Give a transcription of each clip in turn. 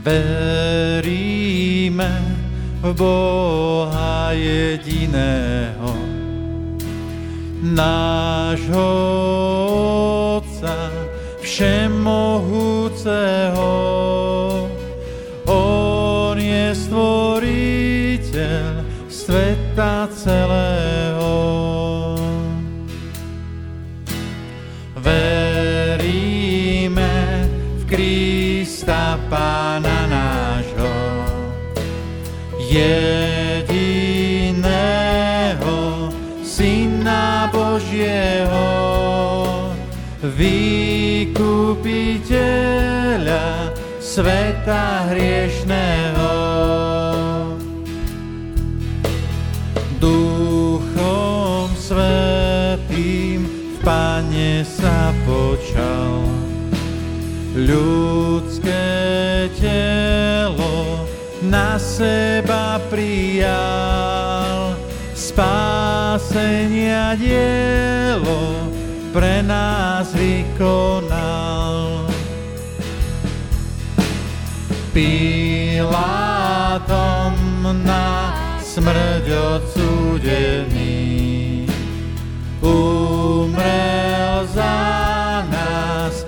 Veríme v Boha jediného, nášho Otca všemohúceho. On je stvoriteľ sveta celého. Veríme v Krista Pána nášho, jediného Syna Božieho, Vykupiteľa sveta hriešného. Duchom Svätým v Pane sa počal, ľudské telo na seba prijal, spásenia dielo pre nás vykonal. Pilátom na smrť odsúdený, umrel za nás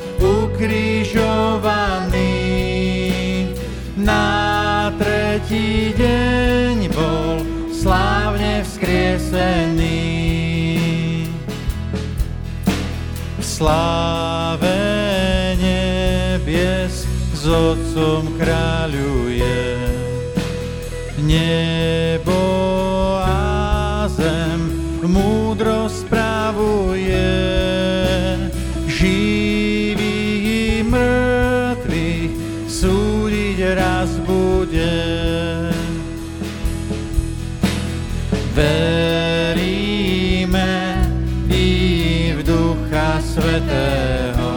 ukrižovaný. Na tretí deň bol slávne vzkriesený. V sláve nebies s Otcom kráľuje, nebo a zem múdro spravuje, živých i mŕtvych súdiť raz bude. Veríme i v Ducha Svätého,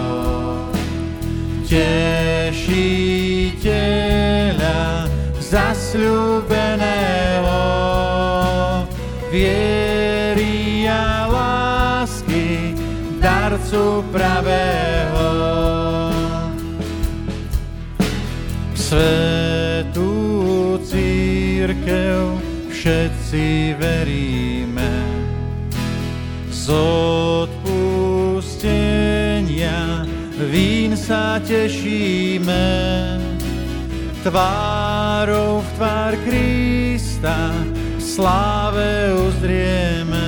Tešiteľa zasľúbeného, viery a lásky, darcu pravého. V svätú cirkev všetci veríme, z odpustenia vín sa tešíme, tvárou v tvár Krista v sláve uzrieme.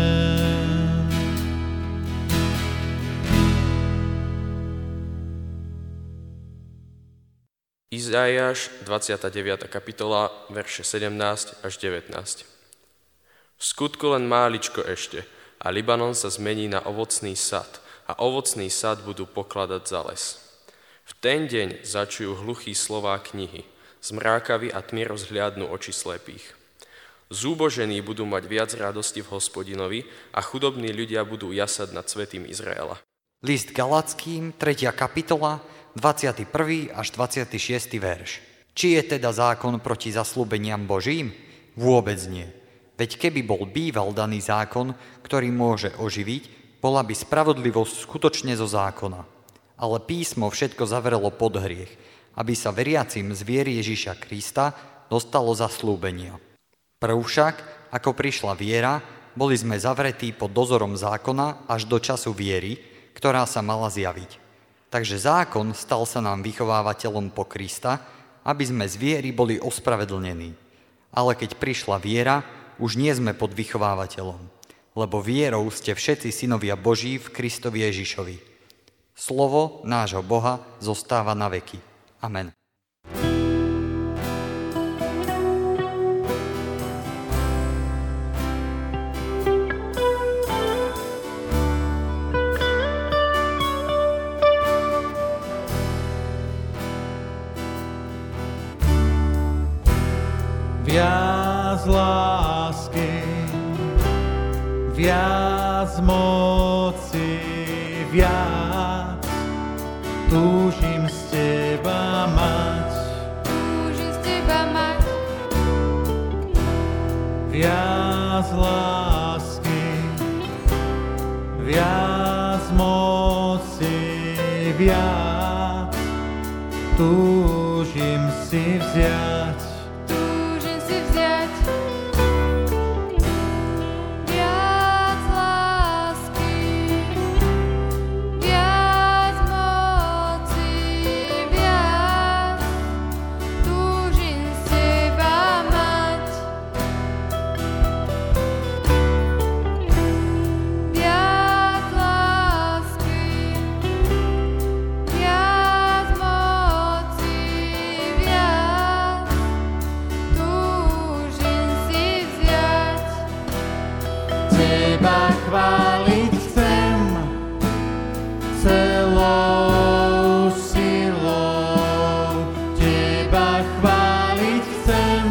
Izaiáš, 29. kapitola, verše 17 až 19. V skutku len máličko ešte a Libanon sa zmení na ovocný sad a ovocný sad budú pokladať za les. V ten deň začujú hluchí slová knihy, zmrákaví a tmy rozhliadnú oči slepých. Zúbožení budú mať viac radosti v Hospodinovi a chudobní ľudia budú jasať nad svätým Izraela. List Galatským, 3. kapitola, 21. až 26. verš. Či je teda zákon proti zasľúbeniam Božím? Vôbec nie. Veď keby bol býval daný zákon, ktorý môže oživiť, bola by spravodlivosť skutočne zo zákona. Ale písmo všetko zavrelo pod hriech, aby sa veriacim z viery Ježiša Krista dostalo zasľúbenia. Prv však, ako prišla viera, boli sme zavretí pod dozorom zákona až do času viery, ktorá sa mala zjaviť. Takže zákon stal sa nám vychovávateľom po Krista, aby sme z viery boli ospravedlnení. Ale keď prišla viera, už nie sme pod vychovávateľom, lebo vierou ste všetci synovia Boží v Kristovi Ježišovi. Slovo nášho Boha zostáva na veky. Amen. Viac lásky, viac moci, viac túžim z teba mať. Viac lásky, viac moci, viac túžim túžim si vziať viac lásky, viac moci, viac túžim z teba mať. Viac lásky, viac moci, viac túžim si vziať. Teba chváliť chcem celou silou. Teba chváliť chcem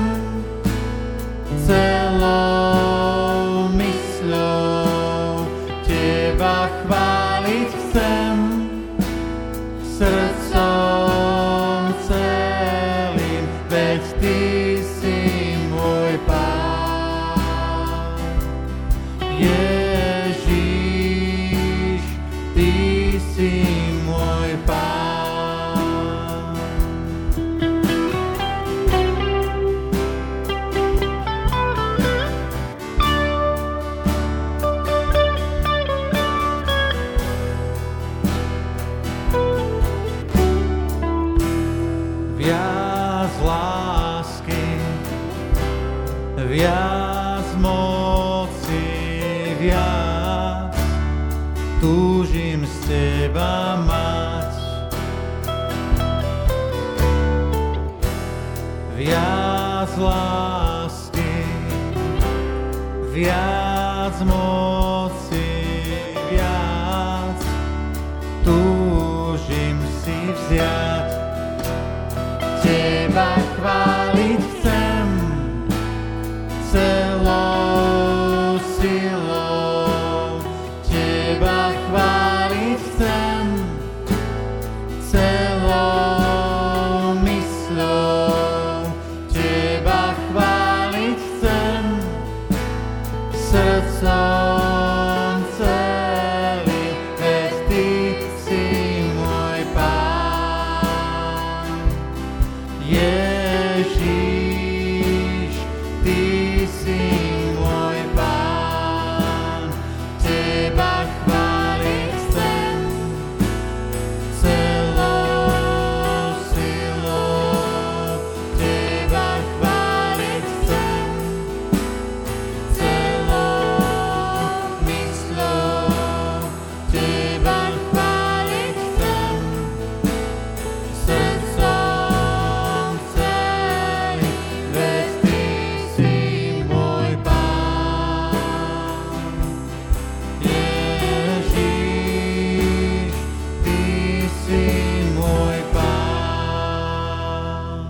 celou mysľou. Teba chváliť chcem srdcom celým, veď Ty si môj Pán. Ježiš, Ty si môj Pán. Viac lásky, viac moci, viac túžim z Teba mať. Viac lásky, viac moci, viac túžim si vziať. Teba chváliť chcem celou silou. Teba chváliť chcem celou mysľou. Teba chváliť chcem srdcom celým, veď Ty si môj Pán. Ježiš, Ty si môj Pán. Teba chváliť chcem celou silou. Teba chváliť chcem celou mysľou. Teba chváliť chcem srdcom celým, veď Ty si môj Pán. Ježiš, Ty si môj Pán.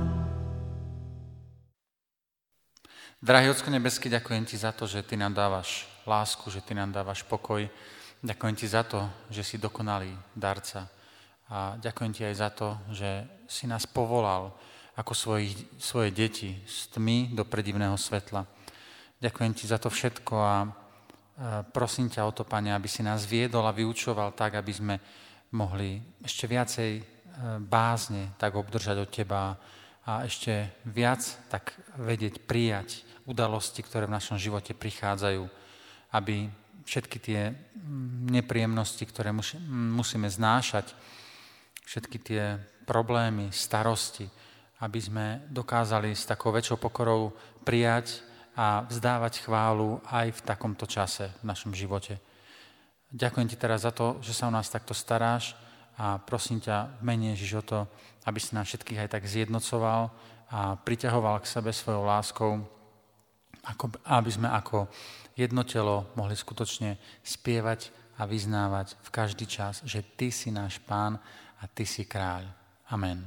Drahý Otco nebeský, ďakujem Ti za to, že Ty nám dávaš lásku, že Ty nám dávaš pokoj. Ďakujem Ti za to, že si dokonalý darca. A ďakujem Ti aj za to, že si nás povolal ako svoje deti z tmy do predivného svetla. Ďakujem Ti za to všetko a prosím ťa o to, Pane, aby si nás viedol a vyučoval tak, aby sme mohli ešte viacej bázne tak obdržať od Teba a ešte viac tak vedieť prijať udalosti, ktoré v našom živote prichádzajú, aby všetky tie nepríjemnosti, ktoré musíme znášať, všetky tie problémy, starosti, aby sme dokázali s takou väčšou pokorou prijať a vzdávať chválu aj v takomto čase v našom živote. Ďakujem Ti teraz za to, že sa o nás takto staráš a prosím ťa v mene Ježiš o to, aby si nás všetkých aj tak zjednocoval a priťahoval k sebe svojou láskou, aby sme ako jedno telo mohli skutočne spievať a vyznávať v každý čas, že Ty si náš Pán a Ty si kráľ. Amen.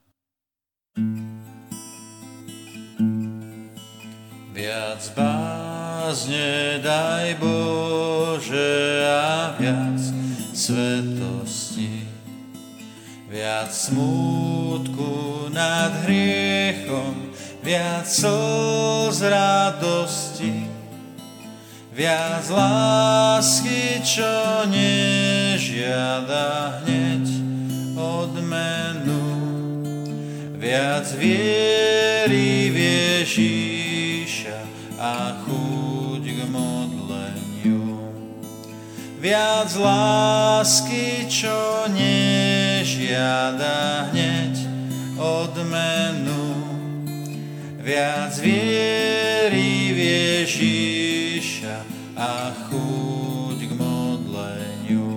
Viac bázne daj Bože a viac svetosti, viac smútku nad hriechom, viac slz radosti, viac lásky, čo nežiada hneď odmenu, viac viery v Ježíša a chuť k modleniu. Viac lásky, čo nežiada hneď odmenu. Viac viery v Ježíša a chuť k modleniu.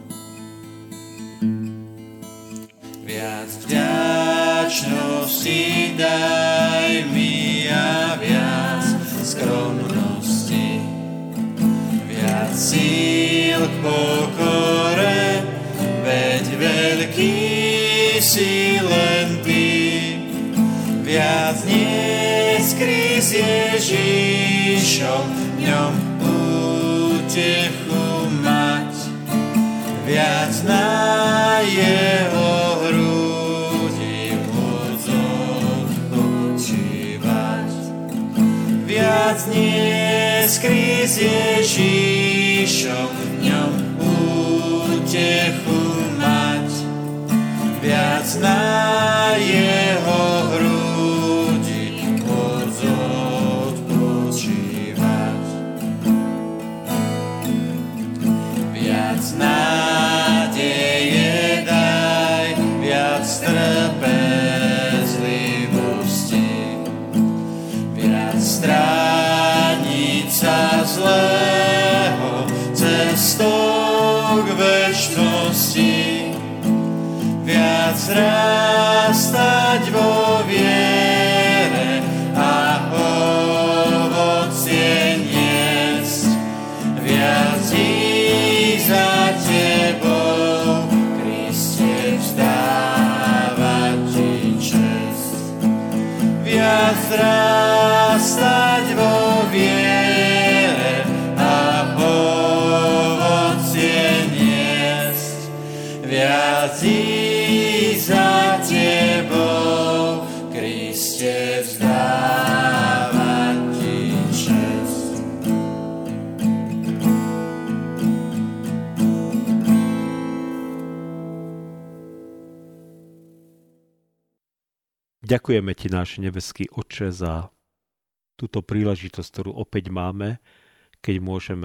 Viac vďačnosti daj mi a viac skromnosti. Viac síl k pokore, veď veľký si len ty. Viac neskry s Ježíšom, v ňom útechu mať. Viac na jeho hrudi môcť odpočívať. Viac neskry s Ježíšom, v ňom útechu mať. Viac na jeho hrudi môcť odpočívať. Viac nádeje daj, viac trpezlivosti, viac strániť sa zlého cestou k večnosti. Viac rastať vo viere a ovocie niesť. Viac ísť za tebou, Kriste, vzdávať ti česť. Viac rastať vo viere a ovocie niesť. Viac za tebou, Kriste, vzdávať ti česť. Ďakujeme ti, náš nebeský Otče, za túto príležitosť, ktorú opäť máme, keď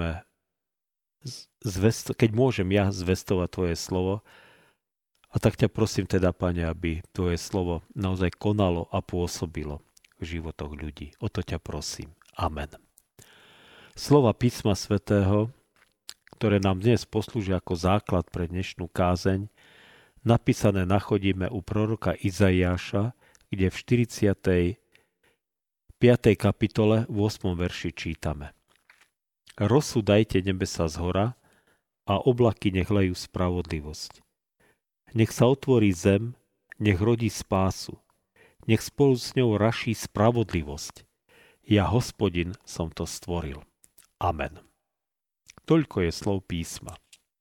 môžem ja zvestovať tvoje slovo. A tak ťa prosím teda, Pane, aby tvoje slovo naozaj konalo a pôsobilo v životoch ľudí. O to ťa prosím. Amen. Slova písma svätého, ktoré nám dnes poslúžia ako základ pre dnešnú kázeň, napísané nachodíme u proroka Izaiáša, kde v 45. kapitole v 8. verši čítame: Rosu dajte nebesa zhora a oblaky nech lejú spravodlivosť. Nech sa otvorí zem, nech rodí spásu, nech spolu s ňou raší spravodlivosť. Ja, Hospodin, som to stvoril. Amen. Toľko je slov písma.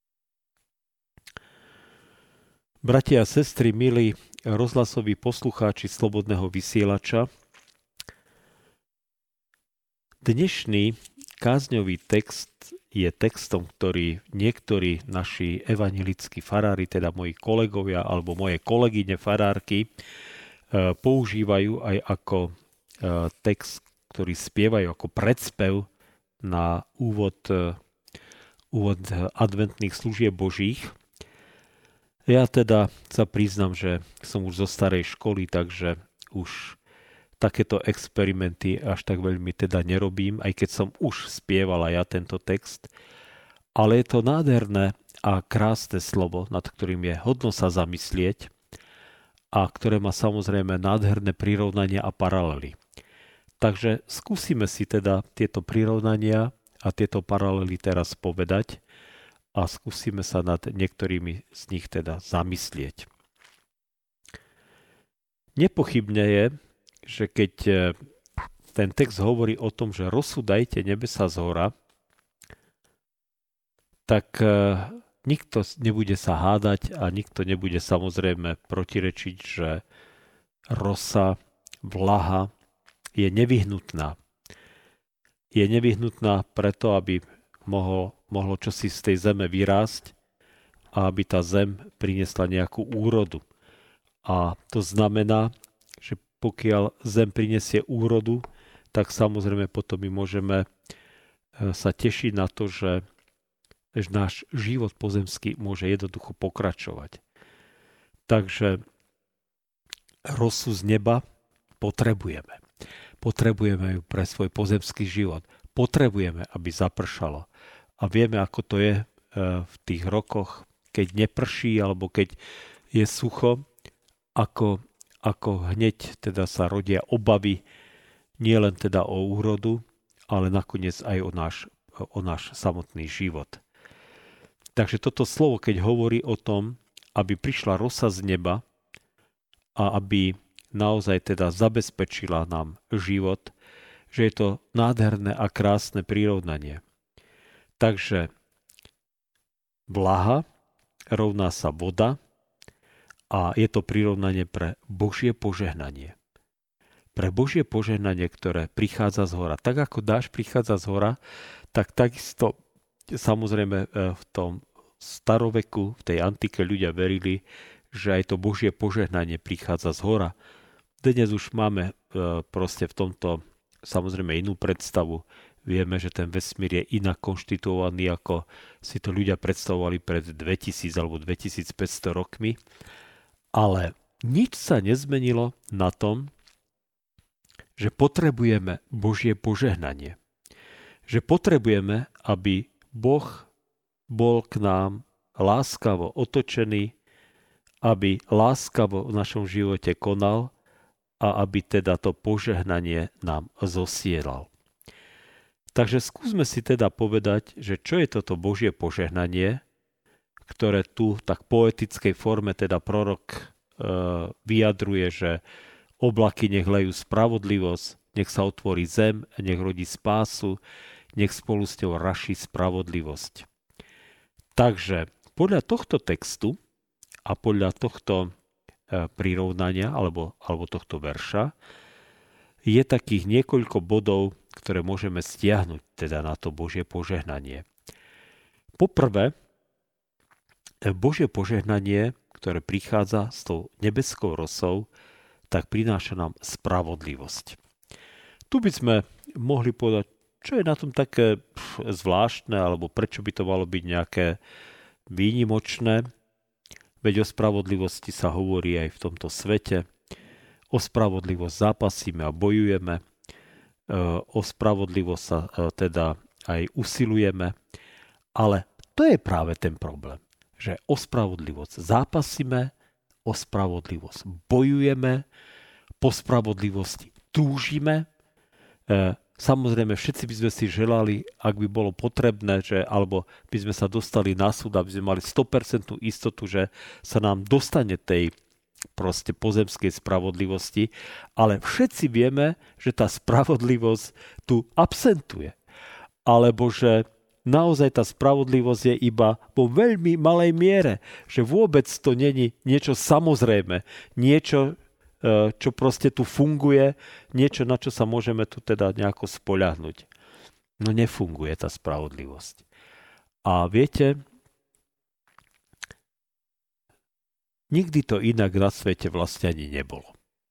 Bratia a sestry, milí rozhlasoví poslucháči Slobodného vysielača, dnešný kázňový text je textom, ktorý niektorí naši evanjelickí farári, teda moji kolegovia alebo moje kolegyne farárky, používajú aj ako text, ktorý spievajú ako predspev na úvod adventných služieb Božích. Ja teda sa priznám, že som už zo starej školy, takže už takéto experimenty až tak veľmi teda nerobím, aj keď som už spieval aj ja tento text. Ale je to nádherné a krásne slovo, nad ktorým je hodno sa zamyslieť a ktoré má samozrejme nádherné prirovnania a paralely. Takže skúsime si teda tieto prirovnania a tieto paralely teraz povedať a skúsime sa nad niektorými z nich teda zamyslieť. Nepochybne je, že keď ten text hovorí o tom, že rozsúdajte nebesa zhora, tak nikto nebude sa hádať a nikto nebude samozrejme protirečiť, že rosa, vlaha je nevyhnutná. Je nevyhnutná preto, aby mohlo čosi z tej zeme vyrásť a aby tá zem priniesla nejakú úrodu. A to znamená, že pokiaľ zem prinesie úrodu, tak samozrejme potom my môžeme sa tešiť na to, že náš život pozemský môže jednoducho pokračovať. Takže rosu z neba potrebujeme. Potrebujeme ju pre svoj pozemský život. Potrebujeme, aby zapršalo. A vieme, ako to je v tých rokoch, keď neprší alebo keď je sucho, ako hneď teda sa rodia obavy nie len teda o úrodu, ale nakoniec aj o náš samotný život. Takže toto slovo, keď hovorí o tom, aby prišla rosa z neba a aby naozaj teda zabezpečila nám život, že je to nádherné a krásne prirovnanie. Takže vlaha rovná sa voda a je to prirovnanie pre Božie požehnanie. Pre Božie požehnanie, ktoré prichádza z hora. Tak ako dážď prichádza z hora, tak takisto samozrejme v tom staroveku, v tej antike ľudia verili, že aj to Božie požehnanie prichádza z hora. Dnes už máme proste v tomto samozrejme inú predstavu. Vieme, že ten vesmír je inak konštituovaný, ako si to ľudia predstavovali pred 2000 alebo 2500 rokmi. Ale nič sa nezmenilo na tom, že potrebujeme Božie požehnanie. Že potrebujeme, aby Boh bol k nám láskavo otočený, aby láskavo v našom živote konal a aby teda to požehnanie nám zosielal. Takže skúsme si teda povedať, že čo je toto Božie požehnanie, ktoré tu tak poetickej forme teda prorok vyjadruje, že oblaky nech lejú spravodlivosť, nech sa otvorí zem, nech rodí spásu, nech spolu s ňou raší spravodlivosť. Takže podľa tohto textu a podľa tohto prirovnania alebo tohto verša je takých niekoľko bodov, ktoré môžeme stiahnuť teda na to Božie požehnanie. Poprvé, Božie požehnanie, ktoré prichádza s tou nebeskou rosou, tak prináša nám spravodlivosť. Tu by sme mohli povedať, čo je na tom také zvláštne, alebo prečo by to malo byť nejaké výnimočné. Veď o spravodlivosti sa hovorí aj v tomto svete. O spravodlivosť zápasíme a bojujeme. O spravodlivosť sa teda aj usilujeme. Ale to je práve ten problém, že o spravodlivosť zápasíme, o spravodlivosť bojujeme, po spravodlivosti túžime. Samozrejme, všetci by sme si želali, ak by bolo potrebné, alebo by sme sa dostali na súd, aby sme mali 100% istotu, že sa nám dostane tej proste pozemskej spravodlivosti, ale všetci vieme, že tá spravodlivosť tu absentuje. Alebo že naozaj tá spravodlivosť je iba vo veľmi malej miere, že vôbec to není niečo samozrejme, niečo, čo proste tu funguje, niečo, na čo sa môžeme tu teda nejako spoľahnúť. No nefunguje tá spravodlivosť. A viete, nikdy to inak na svete vlastne ani nebolo.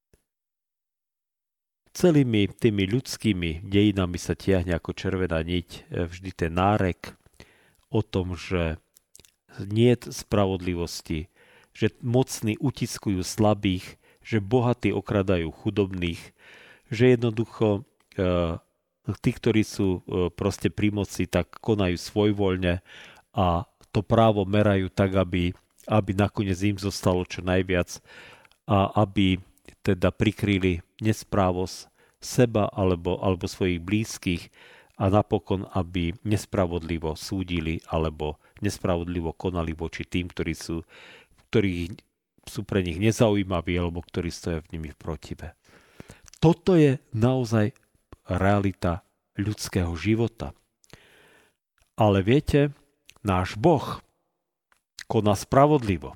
Celými tými ľudskými dejinami sa tiahne ako červená niť vždy ten nárek o tom, že niet spravodlivosti, že mocní utiskujú slabých, že bohatí okradajú chudobných, že jednoducho tí, ktorí sú proste pri moci, tak konajú svojvoľne a to právo merajú tak, aby nakoniec im zostalo čo najviac a aby teda prikryli nesprávosť seba alebo svojich blízkych a napokon, aby nespravodlivo súdili alebo nespravodlivo konali voči tým, ktorí sú pre nich nezaujímaví alebo ktorí stoja v nimi v protive. Toto je naozaj realita ľudského života. Ale viete, náš Boh koná spravodlivo.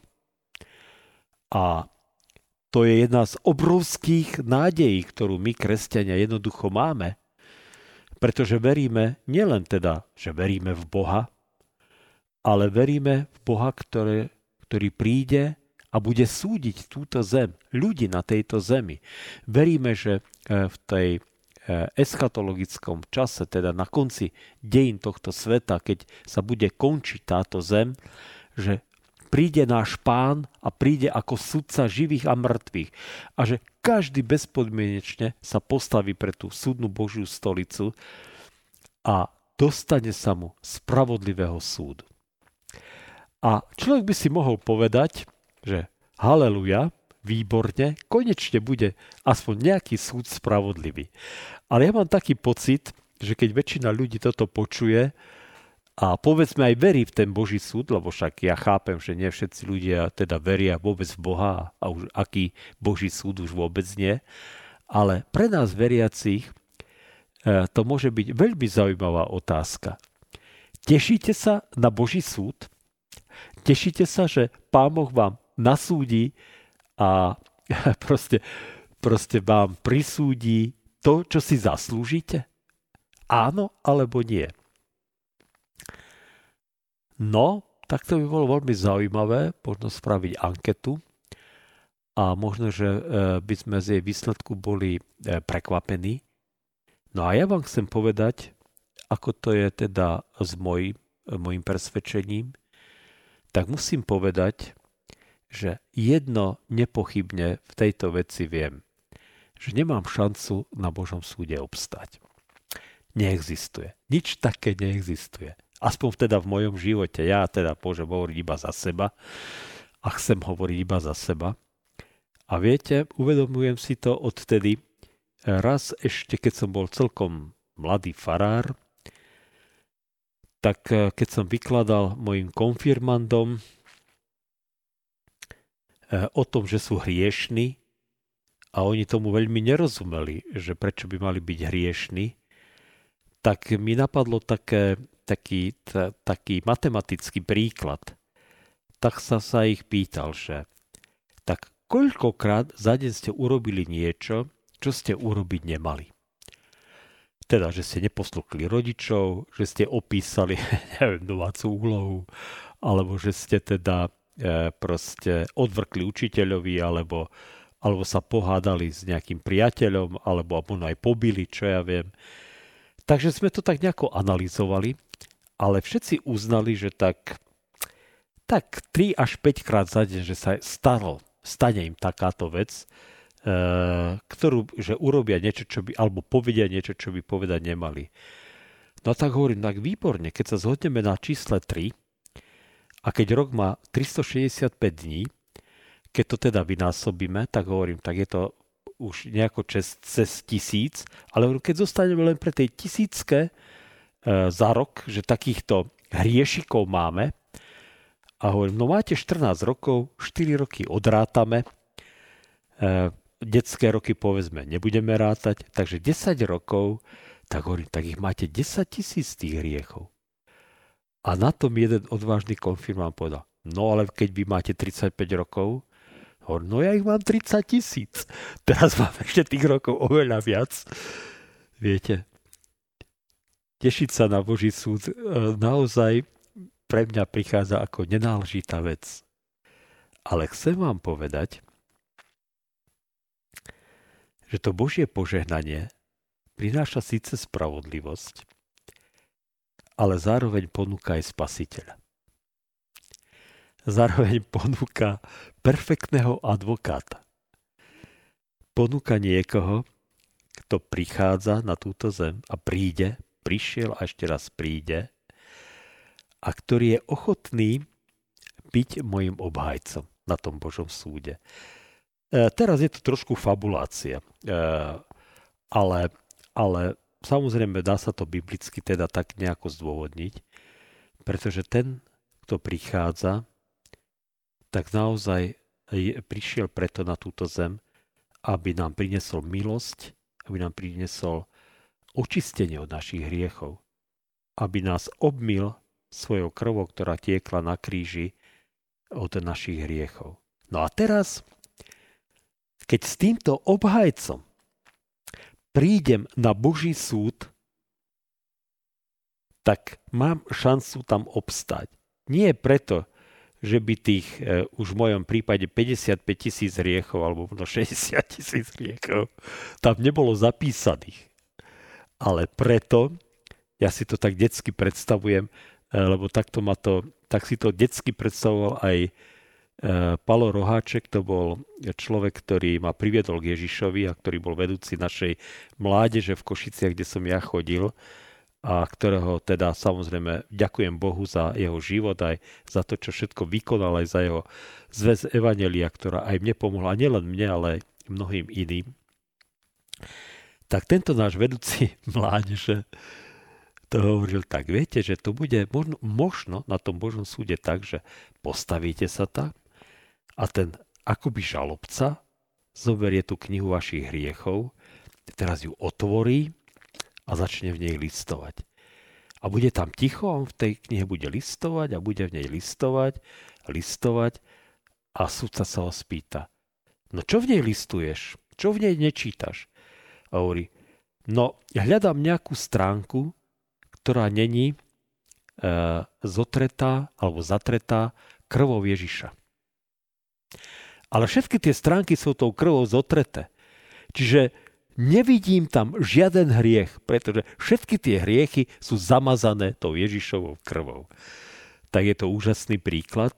A to je jedna z obrovských nádejí, ktorú my, kresťania, jednoducho máme. Pretože veríme, nielen teda, že veríme v Boha, ale veríme v Boha, ktorý príde a bude súdiť túto zem, ľudí na tejto zemi. Veríme, že v tej eschatologickom čase, teda na konci dejín tohto sveta, keď sa bude končiť táto zem, že príde náš Pán a príde ako sudca živých a mŕtvych a že každý bezpodmienečne sa postaví pre tú súdnu Božiu stolicu a dostane sa mu spravodlivého súdu. A človek by si mohol povedať, že haleluja, výborne, konečne bude aspoň nejaký súd spravodlivý. Ale ja mám taký pocit, že keď väčšina ľudí toto počuje a povedzme aj verí v ten Boží súd, lebo však ja chápem, že nie všetci ľudia teda veria vôbec v Boha a už aký Boží súd už vôbec nie, ale pre nás veriacich to môže byť veľmi zaujímavá otázka. Tešíte sa na Boží súd? Tešíte sa, že Pán Boh vám nasúdi a proste vám prisúdi to, čo si zaslúžite? Áno alebo nie? No, tak to by bolo veľmi zaujímavé, možno spraviť anketu a možno, že by sme z jej výsledku boli prekvapení. No a ja vám chcem povedať, ako to je teda s mojím presvedčením, tak musím povedať, že jedno nepochybne v tejto veci viem, že nemám šancu na Božom súde obstať. Neexistuje. Nič také neexistuje. Aspoň teda v mojom živote. Ja teda môžem hovoriť iba za seba a chcem hovoriť iba za seba. A viete, uvedomujem si to odtedy, raz ešte, keď som bol celkom mladý farár, tak keď som vykladal mojim konfirmandom o tom, že sú hriešni a oni tomu veľmi nerozumeli, že prečo by mali byť hriešni, tak mi napadlo taký matematický príklad. Tak sa ich pýtal, že tak koľkokrát za deň ste urobili niečo, čo ste urobiť nemali. Teda, že ste neposlúchli rodičov, že ste opísali domácu úlohu, alebo že ste teda proste odvrkli učiteľovi, alebo sa pohádali s nejakým priateľom, alebo možno aj pobili, čo ja viem. Takže sme to tak nejako analyzovali, ale všetci uznali, že tak 3 až 5 krát za deň, že sa stane im takáto vec, že urobia niečo, alebo povedia niečo, čo by povedať nemali. No tak hovorím, tak výborne, keď sa zhodneme na čísle 3 a keď rok má 365 dní, keď to teda vynásobíme, tak hovorím, tak je to už nejako cez 1000, ale keď zostaneme len pre tej 1000 za rok, že takýchto hriešikov máme, a hovorím, no máte 14 rokov, 4 roky odrátame, detské roky povedzme nebudeme rátať, takže 10 rokov, tak hovorím, tak ich máte 10 000 tých hriechov. A na tom jeden odvážny konfirmant povedal, no ale keď vy máte 35 rokov, hovorím, no ja ich mám 30 000. Teraz mám ešte tých rokov oveľa viac. Viete, tešiť sa na Boží súd naozaj pre mňa prichádza ako nenáležitá vec. Ale chcem vám povedať, že to Božie požehnanie prináša síce spravodlivosť, ale zároveň ponúka aj spasiteľa. Zároveň ponúka perfektného advokáta. Ponúka niekoho, kto prichádza na túto zem a prišiel a ešte raz príde a ktorý je ochotný byť mojim obhajcom na tom Božom súde. Teraz je to trošku fabulácia, ale samozrejme dá sa to biblicky teda tak nejako zdôvodniť, pretože ten, kto prichádza, tak naozaj prišiel preto na túto zem, aby nám priniesol milosť, aby nám priniesol očistenie od našich hriechov, aby nás obmyl svojou krvou, ktorá tiekla na kríži od našich hriechov. No a teraz, keď s týmto obhajcom prídem na Boží súd, tak mám šancu tam obstať. Nie preto, že by tých, už v mojom prípade 55 000 hriechov, alebo možno 60 000 hriechov, tam nebolo zapísaných. Ale preto, ja si to tak detsky predstavujem, lebo tak si to detsky predstavoval aj Palo Roháček, to bol človek, ktorý ma priviedol k Ježišovi a ktorý bol vedúci našej mládeže v Košiciach, kde som ja chodil, a ktorého teda samozrejme ďakujem Bohu za jeho život, aj za to, čo všetko vykonal, aj za jeho zväz evanjelia, ktorá aj mne pomohla, a nielen mne, ale aj mnohým iným. Tak tento náš vedúci mládeže to hovoril tak, viete, že to bude možno na tom Božom súde tak, že postavíte sa tak a ten akoby žalobca zoberie tú knihu vašich hriechov, teraz ju otvorí a začne v nej listovať. A bude tam ticho, on v tej knihe bude listovať a bude v nej listovať a sudca sa ho spýta, no čo v nej listuješ? Čo v nej nečítaš? A hovorí, no hľadám nejakú stránku, ktorá není zotretá alebo zatretá krvou Ježiša. Ale všetky tie stránky sú tou krvou zotreté. Čiže nevidím tam žiaden hriech, pretože všetky tie hriechy sú zamazané tou Ježišovou krvou. Tak je to úžasný príklad.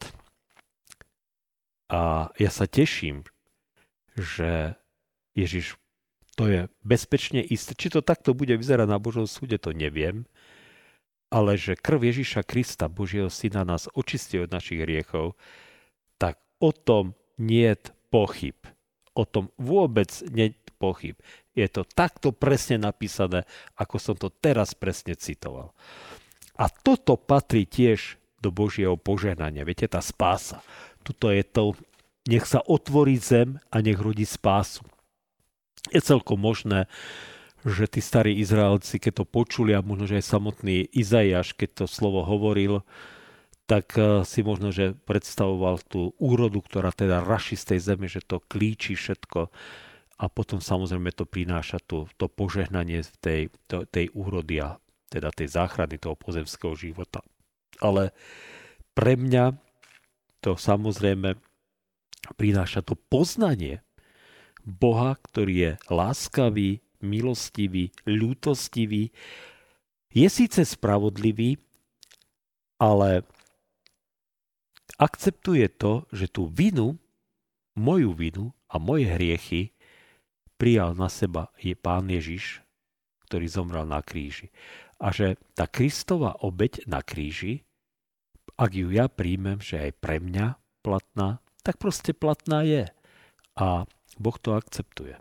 A ja sa teším, že Ježiš, to je bezpečne isté. Či to takto bude vyzerať na Božom súde, to neviem. Ale že krv Ježiša Krista, Božieho Syna, nás očistí od našich hriechov, tak o tom niet pochyb. O tom vôbec nie pochyb. Je to takto presne napísané, ako som to teraz presne citoval. A toto patrí tiež do Božieho požehnania. Viete, tá spása. Tuto je to, nech sa otvorí zem a nech rodí spásu. Je celkom možné, že tí starí Izraelci, keď to počuli, a možno, že aj samotný Izaiáš, keď to slovo hovoril, tak si možno, že predstavoval tú úrodu, ktorá teda raší z tej zeme, že to klíči všetko. A potom samozrejme to prináša to požehnanie tej úrody a teda tej záchrany toho pozemského života. Ale pre mňa to samozrejme prináša to poznanie Boha, ktorý je láskavý, milostivý, ľútostivý. Je síce spravodlivý, ale akceptuje to, že tú vinu, moju vinu a moje hriechy prijal na seba je Pán Ježiš, ktorý zomrel na kríži. A že tá Kristova obeť na kríži, ak ju ja príjmem, že aj pre mňa platná, tak proste platná je. A Boh to akceptuje.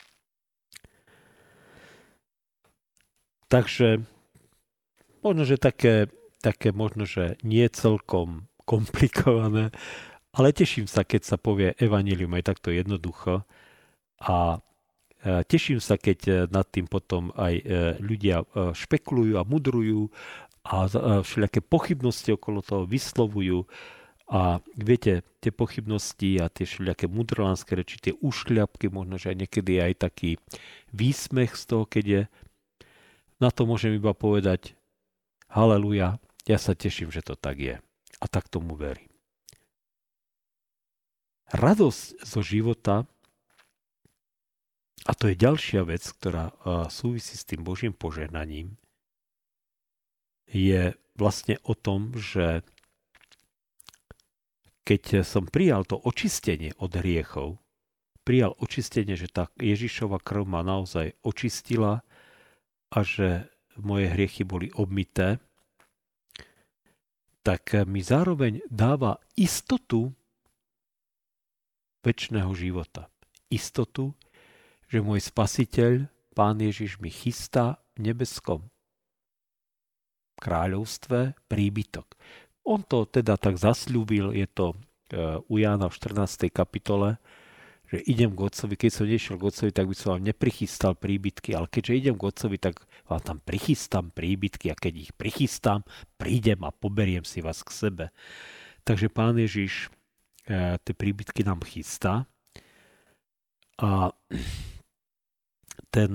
Takže možno, že také možno, že nie celkom komplikované, ale teším sa, keď sa povie evanjelium aj takto jednoducho a teším sa, keď nad tým potom aj ľudia špekulujú a mudrujú a všelijaké pochybnosti okolo toho vyslovujú. A viete, tie pochybnosti a tie všelijaké mudrlánske reči, tie ušľapky, možno, že aj niekedy aj taký výsmech z toho, keď je. Na to môžem iba povedať haleluja, ja sa teším, že to tak je. A tak tomu verím. Radosť zo života, a to je ďalšia vec, ktorá súvisí s tým Božím požehnaním, je vlastne o tom, že keď som prijal to očistenie od hriechov, prijal očistenie, že tá Ježišova krv ma naozaj očistila a že moje hriechy boli obmyté, tak mi zároveň dáva istotu večného života. Istotu, že môj Spasiteľ, Pán Ježiš, mi chystá v nebeskom kráľovstve príbytok. On to teda tak zasľúbil, je to u Jána v 14. kapitole, že idem k Otcovi, keď som nešiel k Otcovi, tak by som vám neprichystal príbytky, ale keďže idem k Otcovi, tak vám tam prichystám príbytky a keď ich prichystám, prídem a poberiem si vás k sebe. Takže Pán Ježiš tie príbytky nám chystá a ten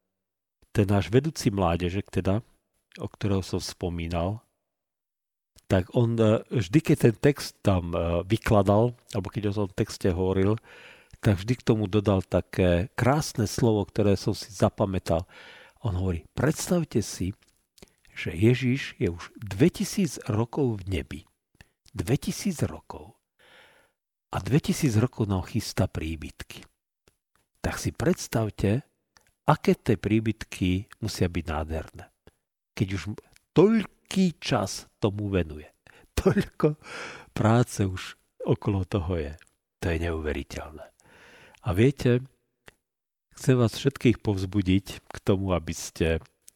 náš vedúci mládežek, teda, o ktorého som spomínal, tak on vždy, keď ten text tam vykladal, alebo keď o tom texte hovoril, tak vždy k tomu dodal také krásne slovo, ktoré som si zapamätal. On hovorí, predstavte si, že Ježiš je už 2000 rokov v nebi. 2000 rokov. A 2000 rokov nám chystá príbytky. Tak si predstavte, aké tie príbytky musia byť nádherné. Keď už toľký čas tomu venuje. Toľko práce už okolo toho je. To je neuveriteľné. A viete, chcem vás všetkých povzbudiť k tomu, aby ste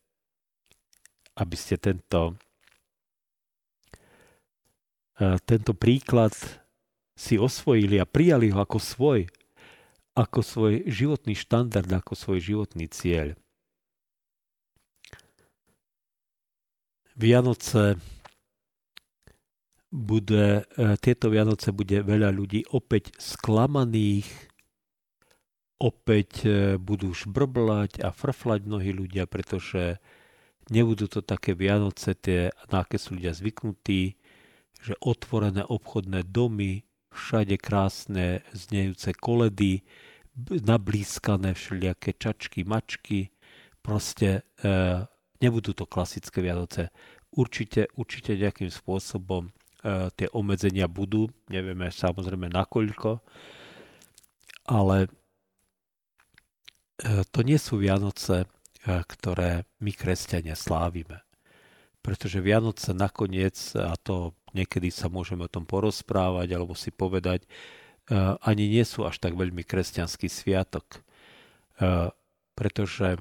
tento príklad si osvojili a prijali ho ako svoj životný štandard, ako svoj životný cieľ. Tieto Vianoce bude veľa ľudí opäť sklamaných, opäť budú šbrblať a frflať mnohí ľudia, pretože nebudú to také Vianoce, na aké sú ľudia zvyknutí, že otvorené obchodné domy, všade krásne znejúce koledy, nablískané všelijaké čačky, mačky, proste nebudú to klasické Vianoce. Určite nejakým spôsobom tie obmedzenia budú, nevieme samozrejme nakoľko, ale to nie sú Vianoce, ktoré my kresťania slávime. Pretože Vianoce nakoniec, a to niekedy sa môžeme o tom porozprávať alebo si povedať, ani nie sú až tak veľmi kresťanský sviatok. Pretože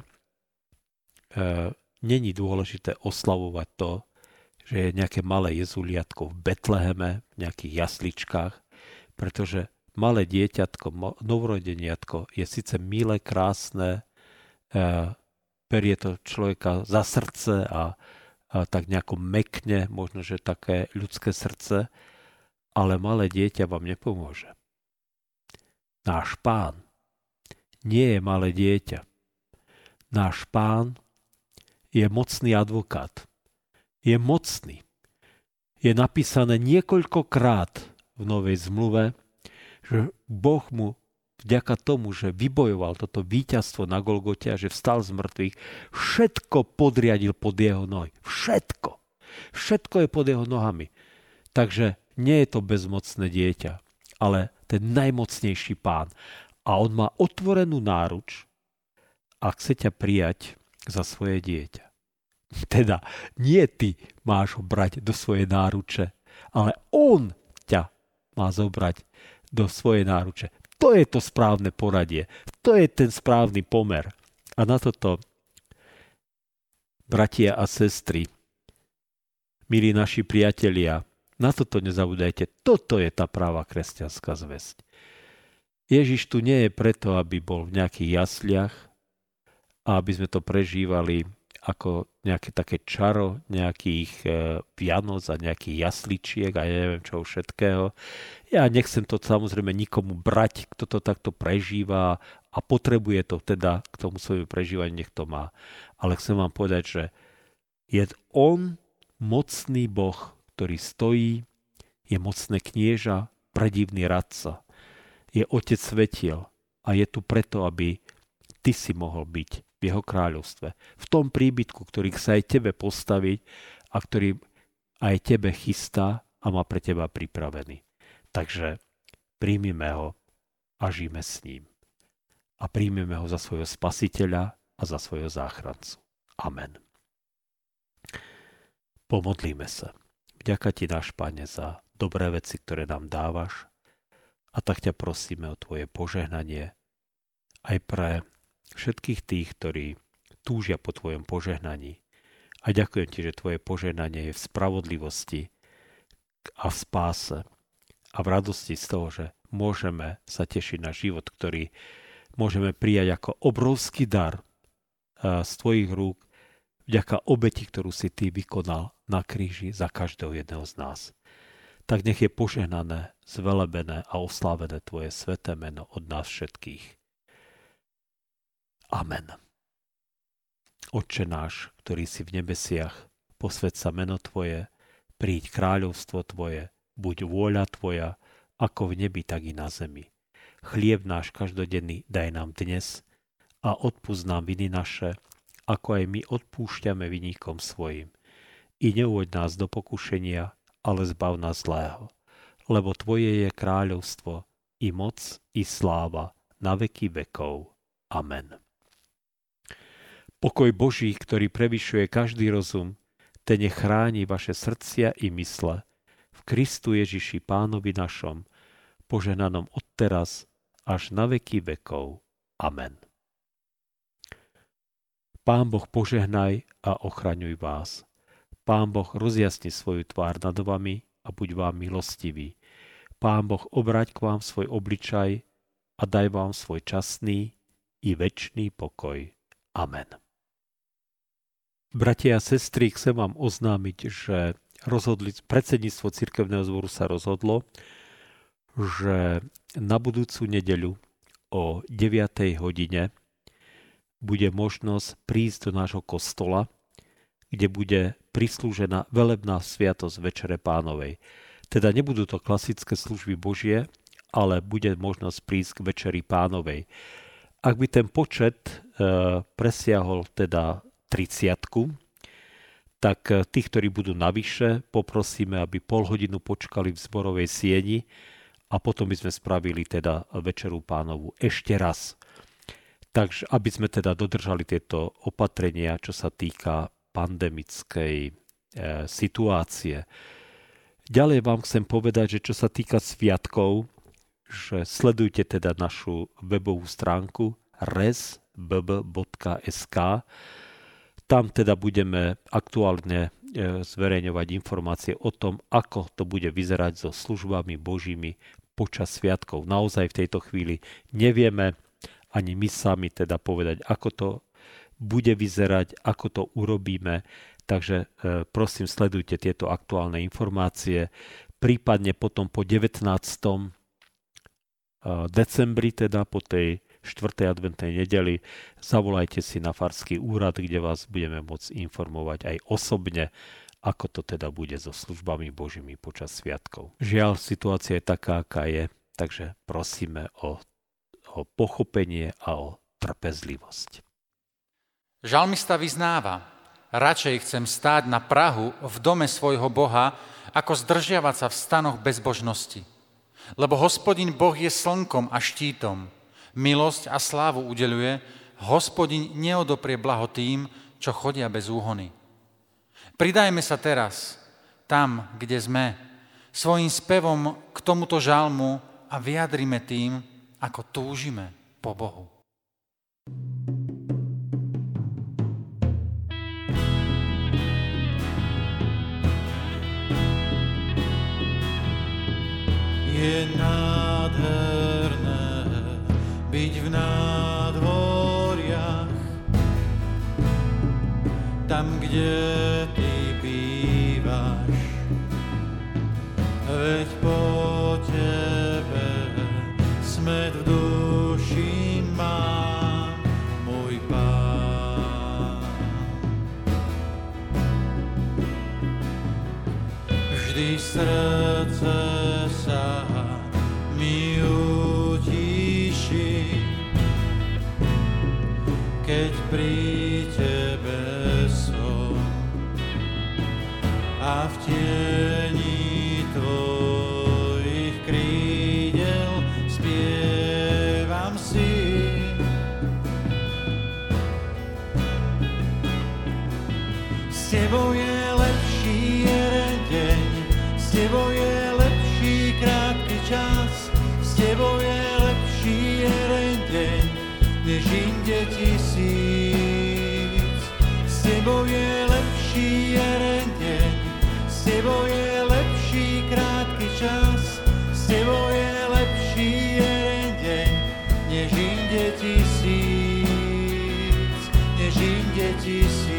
není dôležité oslavovať to, že je nejaké malé jezuliatko v Betleheme, v nejakých jasličkách, pretože malé dieťatko, novorodeniatko je síce milé, krásne, berie to človeka za srdce a tak nejako mekne, možno, že také ľudské srdce, ale malé dieťa vám nepomôže. Náš Pán nie je malé dieťa. Náš Pán je mocný advokát. Je mocný. Je napísané niekoľkokrát v Novej zmluve, že Boh mu vďaka tomu, že vybojoval toto víťazstvo na Golgote a že vstal z mŕtvych, všetko podriadil pod jeho nohy. Všetko. Všetko je pod jeho nohami. Takže nie je to bezmocné dieťa, ale ten najmocnejší Pán. A on má otvorenú náruč a chce ťa prijať za svoje dieťa. Teda nie ty máš ho brať do svojej náruče, ale on ťa má zobrať do svojej náruče. To je to správne poradie. To je ten správny pomer. A na toto, bratia a sestry, milí naši priatelia, na toto nezabúdajte. Toto je tá práva kresťanská zvesť. Ježiš tu nie je preto, aby bol v nejakých jasliach a aby sme to prežívali ako nejaké také čaro nejakých Vianoc a nejakých jasličiek a neviem čo všetkého. Ja nechcem to samozrejme nikomu brať, kto to takto prežíva a potrebuje to teda k tomu svojmu prežívaniu, nech to má. Ale chcem vám povedať, že je on mocný Boh, ktorý stojí, je mocné knieža, predivný radca. Je otec svetiel a je tu preto, aby ty si mohol byť v jeho kráľovstve. V tom príbytku, ktorý sa aj tebe postaviť a ktorý aj tebe chystá a má pre teba pripravený. Takže príjmime ho a žijeme s ním. A príjmime ho za svojho spasiteľa a za svojho záchrancu. Amen. Pomodlíme sa. Vďaka ti, náš Pane, za dobré veci, ktoré nám dávaš. A tak ťa prosíme o tvoje požehnanie aj pre všetkých tých, ktorí túžia po tvojom požehnaní. A ďakujem ti, že tvoje požehnanie je v spravodlivosti a v spáse a v radosti z toho, že môžeme sa tešiť na život, ktorý môžeme prijať ako obrovský dar z tvojich rúk vďaka obeti, ktorú si ty vykonal na kríži za každého jedného z nás. Tak nech je požehnané, zvelebené a oslávené tvoje sväté meno od nás všetkých. Amen. Otče náš, ktorý si v nebesiach, posväť sa meno tvoje, Príď kráľovstvo Tvoje, buď vôľa Tvoja, ako v nebi, tak i na zemi. Chlieb náš každodenný daj nám dnes a odpusť nám viny naše, ako aj my odpúšťame vinníkom svojim. I neuvoď nás do pokušenia, ale zbav nás zlého. Lebo Tvoje je kráľovstvo, i moc, i sláva, na veky vekov. Amen. Pokoj Boží, ktorý prevyšuje každý rozum, ten nech chráni vaše srdcia i mysle v Kristu Ježiši Pánovi našom, požehnanom odteraz až na veky vekov. Amen. Pán Boh požehnaj a ochraňuj vás. Pán Boh rozjasni svoju tvár nad vami a buď vám milostivý. Pán Boh obráť k vám svoj obličaj a daj vám svoj časný i večný pokoj. Amen. Bratia a sestry, chcem vám oznámiť, že predsedníctvo cirkevného zboru sa rozhodlo, že na budúcu nedeľu o 9. hodine bude možnosť prísť do nášho kostola, kde bude prislúžená velebná sviatosť Večere Pánovej. Teda nebudú to klasické služby Božie, ale bude možnosť prísť k Večeri Pánovej. Ak by ten počet presiahol teda 30, tak tých, ktorí budú navyše, poprosíme, aby pol hodinu počkali v zborovej sieni a potom by sme spravili teda Večeru Pánovu ešte raz. Takže aby sme teda dodržali tieto opatrenia, čo sa týka pandemickej situácie. Ďalej vám chcem povedať, že čo sa týka sviatkov, že sledujte teda našu webovú stránku resbb.sk. Tam teda budeme aktuálne zverejňovať informácie o tom, ako to bude vyzerať so službami Božími počas sviatkov. Naozaj v tejto chvíli nevieme ani my sami teda povedať, ako to bude vyzerať, ako to urobíme. Takže prosím, sledujte tieto aktuálne informácie. Prípadne potom po 19. decembri, teda po tej 4. adventnej nedeli, zavolajte si na farský úrad, kde vás budeme môcť informovať aj osobne, ako to teda bude so službami Božími počas sviatkov. Žiaľ, situácia je taká, aká je, takže prosíme o pochopenie a o trpezlivosť. Žalmista vyznáva: radšej chcem stáť na prahu v dome svojho Boha, ako zdržiavať sa v stanoch bezbožnosti. Lebo Hospodin Boh je slnkom a štítom. Milosť a slávu udeľuje, Hospodin neodoprie blaho tým, čo chodia bez úhony. Pridajme sa teraz, tam, kde sme, svojím spevom k tomuto žalmu a vyjadrime tým, ako túžime po Bohu. Je nádherné byť v nádvoriach, tam, kde ty bývaš, veď po tebe smäd v duši mám, môj Pán. Vždy srdce sa mi utíši, keď pri tebe som a v tieni tvojich krídel spievam si. S tebou je lepší jeden deň, s tebou je lepší krátky čas, s tebou je lepší jeden deň, než inde tisíc. S tebou je lepší jeden deň, s tebou je lepší krátky čas, s tebou je lepší jeden deň, než inde tisíc, než inde tisíc.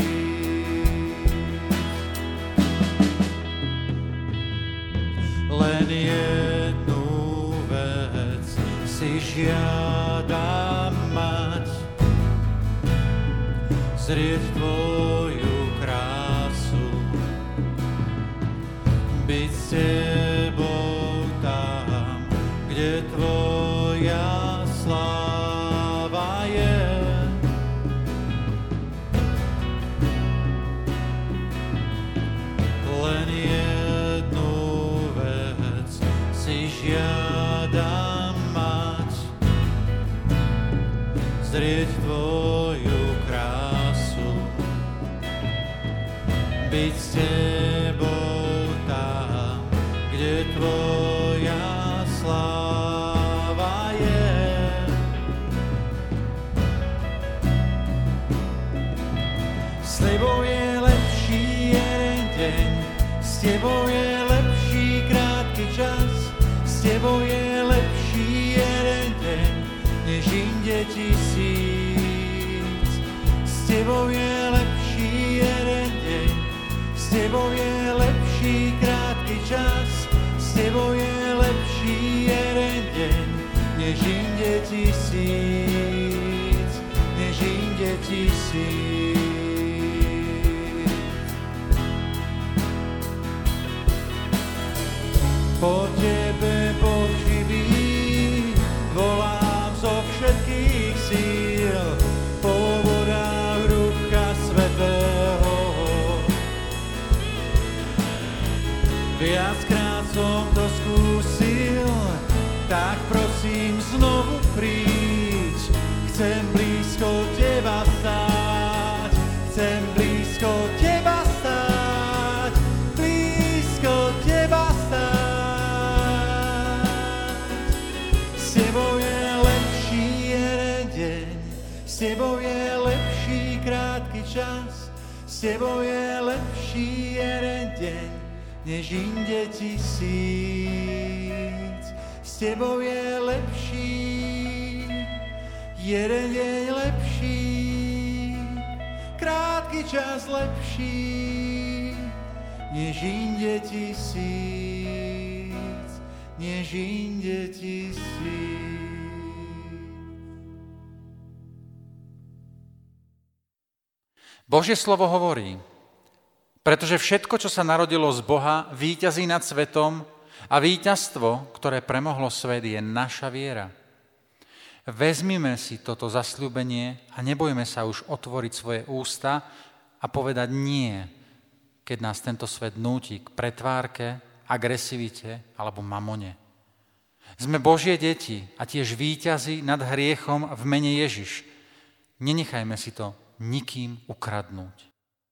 Len jednu vec si žiadam mať, zrieť tvoju krásu byť s tebou tam, kde tvoja sláva je. Len jednu vec si žiadam mať, zrieť tvoju krásu, byť s tebou tam, kde tvoja sláva je. S tebou je lepší jeden deň, s tebou je lepší krátky čas, s tebou je lepší jeden deň, než inde tisíc. S tebou je lepší jeden deň, s tebou je lepší krátky čas, s tebou je lepší jeden deň, než inde tisíc, než inde tisíc. Po tebe, Boh živý, volám zo všetkých síl, po vodách Ducha Svätého. Viackrát som to skúsil, tak prosím znovu príď. Chcem blízko teba stáť, chcem blízko teba stáť, blízko teba stáť. S tebou je lepší jeden deň, s tebou je lepší krátky čas, s tebou je lepší jeden deň, než inde tisíc. S tebou je lepší, jeden deň lepší, krátky čas lepší, než inde tisíc, než inde tisíc. Božie slovo hovorí, pretože všetko, čo sa narodilo z Boha, víťazí nad svetom a víťazstvo, ktoré premohlo svet, je naša viera. Vezmime si toto zasľúbenie a nebojme sa už otvoriť svoje ústa a povedať nie, keď nás tento svet núti k pretvárke, agresivite alebo mamone. Sme Božie deti a tiež víťazi nad hriechom v mene Ježiš. Nenechajme si to nikým ukradnúť.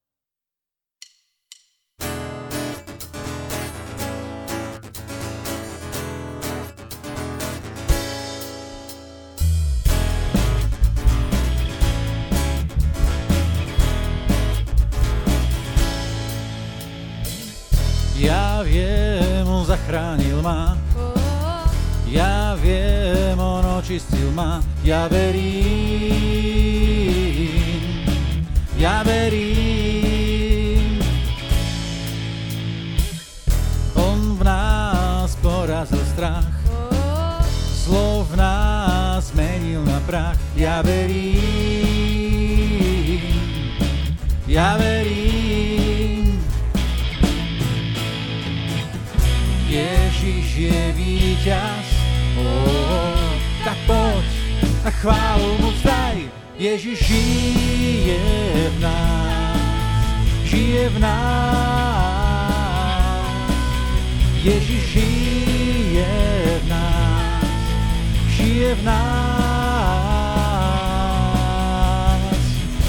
Ja viem, on zachránil ma, ja viem, on očistil ma, ja verím, on v nás porazil strach, zlo v nás zmenil na prach, ja verím, Ježiš je víťaz, tak poď a chválu mu vzdaj. Ježiš žije v nás, Ježiš žije v nás.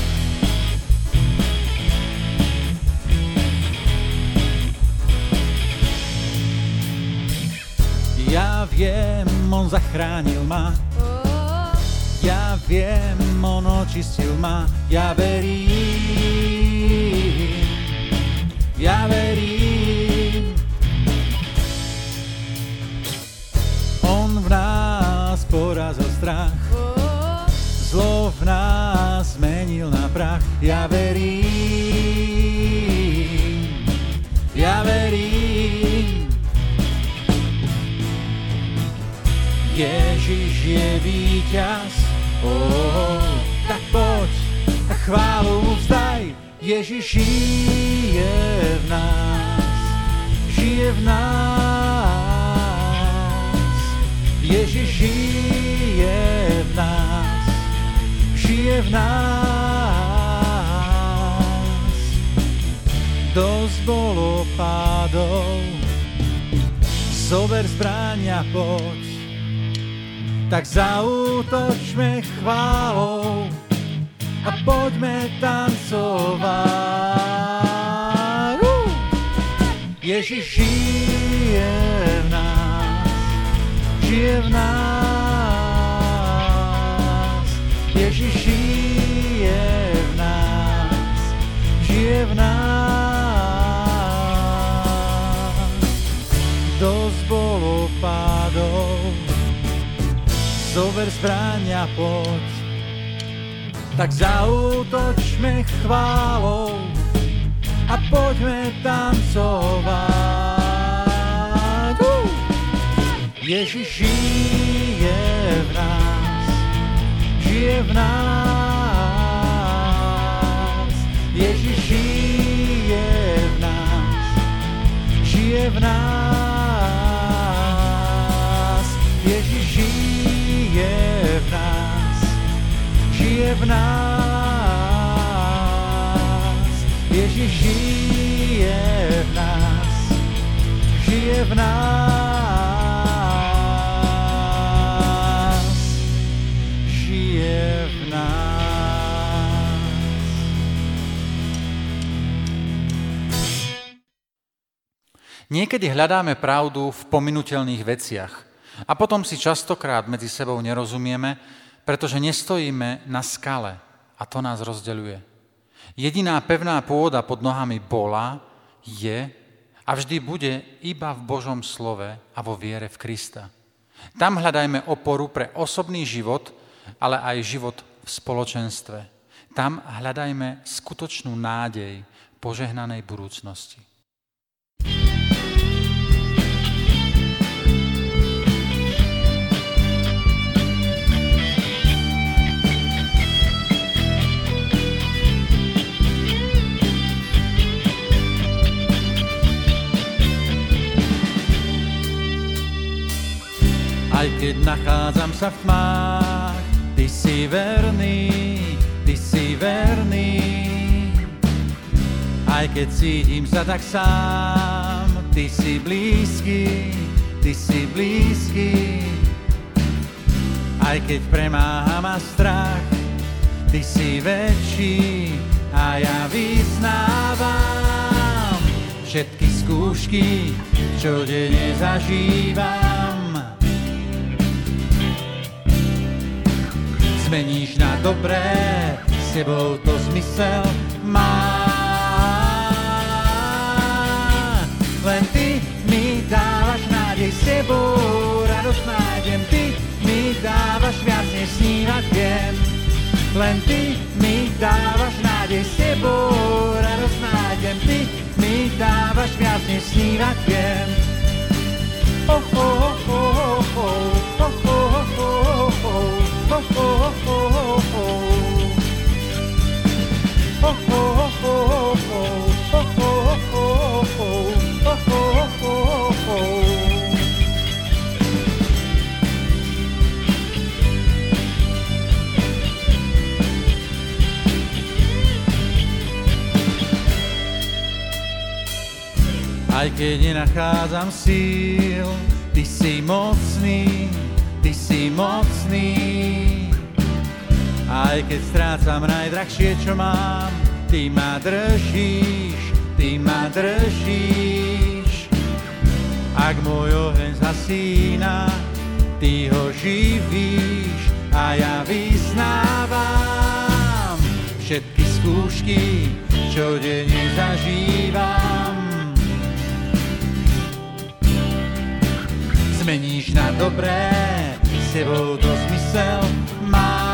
Ja viem, on zachránil ma, ja viem, on očistil ma, ja verím, on v nás porazil strach, zlo v nás zmenil na prach, ja verím, Ježiš je víťaz, tak poď a chválu mu vzdaj. Ježiš žije v žije v nás. Ježiš žije v nás, žije v nás. Dosť bolo pádov, zober zbraň a poď, tak zaútočme chválou a poďme tancovať. Ježiš žije v nás, žije v nás. Ježiš žije v nás, žije v nás. Dosť bolo pádov, zober zbraň a poď, tak zaútočme chválou a poďme tancovať. Ježiš žije v nás, žije v nás. Ježiš žije v nás, žije v nás. Ježiš žije v nás, žije v nás. Ježiš žije v nás, žije v nás, žije v nás. Niekedy hľadáme pravdu v pominuteľných veciach a potom si častokrát medzi sebou nerozumieme, pretože nestojíme na skale a to nás rozdeľuje. Jediná pevná pôda pod nohami bola, je a vždy bude iba v Božom slove a vo viere v Krista. Tam hľadajme oporu pre osobný život, ale aj život v spoločenstve. Tam hľadajme skutočnú nádej požehnanej budúcnosti. Aj keď nachádzam sa v tmách, ty si verný, ty si verný. Aj keď cítim sa tak sám, ty si blízky, ty si blízky. Aj keď premáha ma strach, ty si väčší a ja vyznávam všetky skúšky, čo denne zažívam. Zmeníš na dobré, s tebou to zmysel má. Len ty mi dávaš nádej, s tebou radosť nájdem. Ty mi dávaš viac, než snívať viem. Len ty mi dávaš nádej, s tebou radosť nájdem. Ty mi dávaš viac, než snívať viem. Oh, oh, oh, oh, oh, oh, oh, oh, oh. Oh, oh, oh, oh, oh. Oh, oh, oh, oh, oh. Oh, oh, oh, oh. Oh, oh, oh, oh. Aj keď nenachádzam síl, ty si mocný, ty si mocný. Aj keď strácam najdrahšie, čo mám, ty ma držíš, ty ma držíš. Ak môj oheň zhasína, ty ho živíš a ja vyznávam všetky skúšky, čo denne zažívam. Zmeníš na dobré, s tebou to zmysel má.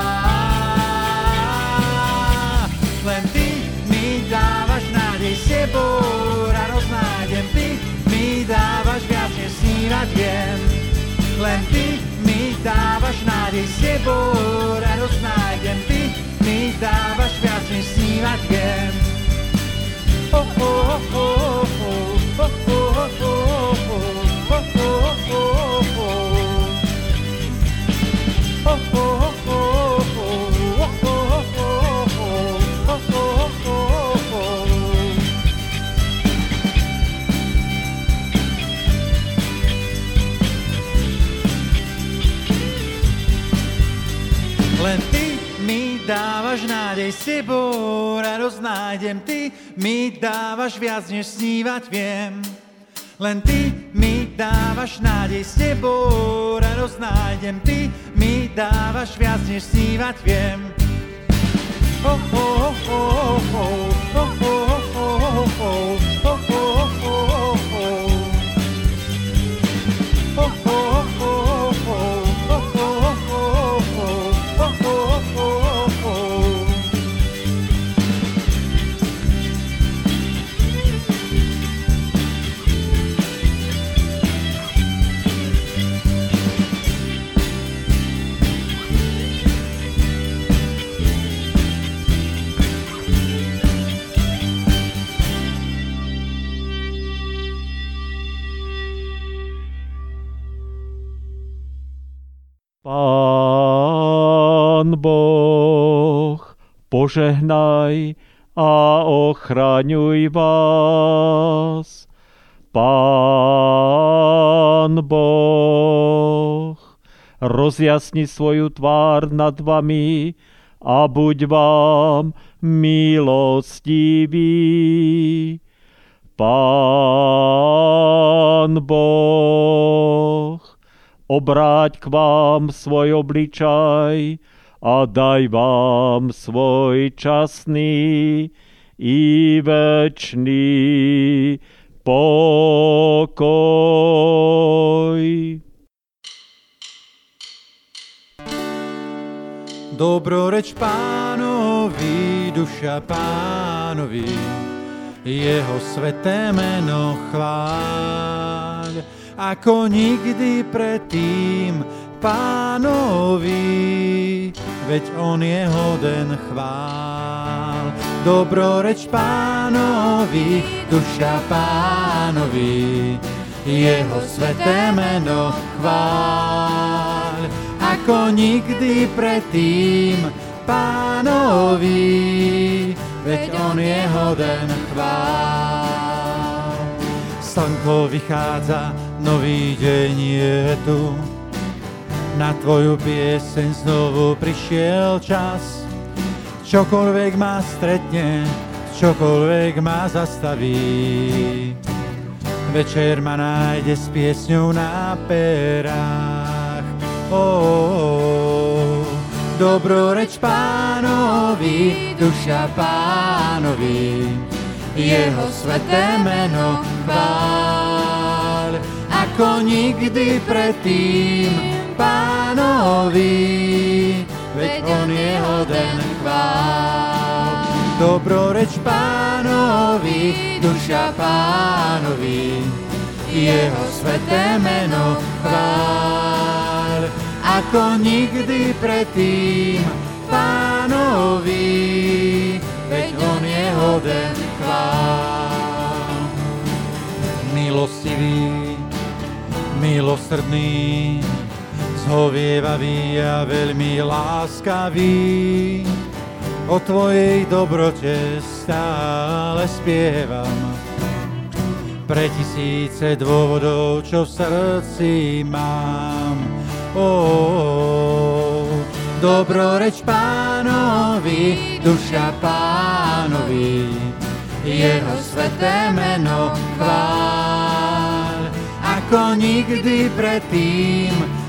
Len ty mi dávaš nádej, s tebou radosť nájdem. Ty mi dávaš viac, než snívať viem. Len ty mi dávaš nádej, s tebou radosť nájdem. Ty mi dávaš viac, než snívať viem. Oh, oh, oh, oh, oh, oh, oh, oh. nádej s tebou, radosť nájdem, ty mi dávaš viac, než snívať viem. Len ty mi dávaš nádej s tebou, radosť nájdem, ty mi dávaš viac, než snívať viem. Oh, oh, oh, oh, oh, oh, oh, oh, oh, oh, oh, oh, oh. Pán Boh, požehnaj a ochraňuj vás. Pán Boh, rozjasni svoju tvár nad vami a buď vám milostivý. Pán Boh, obráť k vám svoj obličaj a daj vám svoj časný i večný pokoj. Dobroreč Pánovi, duša Pánovi, jeho sveté meno chváľ. Ako nikdy predtým Pánovi, veď on je hoden chvál. Dobroreč Pánovi, duša Pánovi, jeho sveté meno chvál. Ako nikdy predtým Pánovi, veď on je hoden chvál. Slnko vychádza, nový deň je tu, na tvoju pieseň znovu prišiel čas. Čokoľvek ma stretne, čokoľvek ma zastaví, večer ma nájde s piesňou na perách. Dobroreč Pánovi, duša Pánovi, jeho sveté meno chvál. Ako nikdy predtým Pánovi, veď on je hoden chvál. Dobroreč Pánovi, duša Pánovi, jeho sveté meno chvál. Ako nikdy predtým Pánovi, veď on je hoden chvál. Milostivý, milosrdný, zhovievavý a veľmi láskavý, o tvojej dobrote stále spievam. Pre tisíce dôvodov, čo v srdci mám. Dobroreč Pánovi, duša Pánovi, jeho sveté meno chvál. Ako nikdy predtým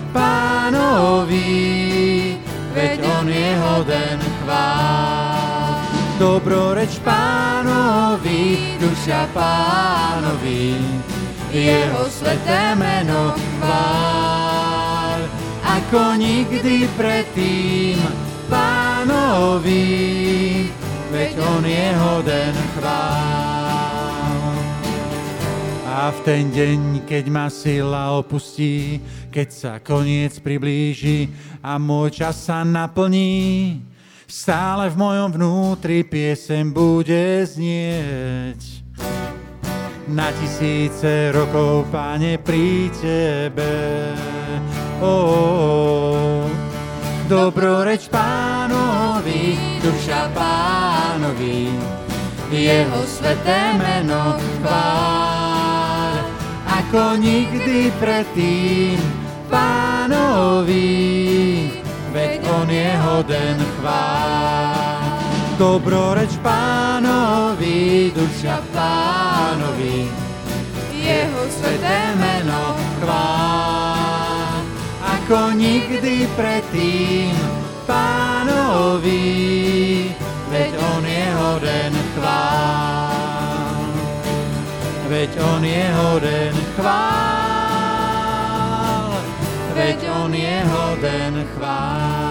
Pánovi, veď on je hoden chvál. Dobroreč Pánovi, duša Pánovi, jeho sveté meno chvál. Ako nikdy predtým Pánovi, veď on je hoden chvál. A v ten deň, keď ma sila opustí, keď sa koniec priblíži a môj čas sa naplní, stále v mojom vnútri pieseň bude znieť. Na tisíce rokov, Pane, pri tebe. Dobroreč Pánovi, duša Pánovi, jeho sveté meno chvál. Ako nikdy predtým Pánovi, veď on je hoden chvál. Dobroreč Pánovi, duša Pánovi, Jeho sveté meno chvál. Ako nikdy predtým Pánovi, veď on je hoden chvál. Veď on je hoden chvál. Veď on je hoden chvál.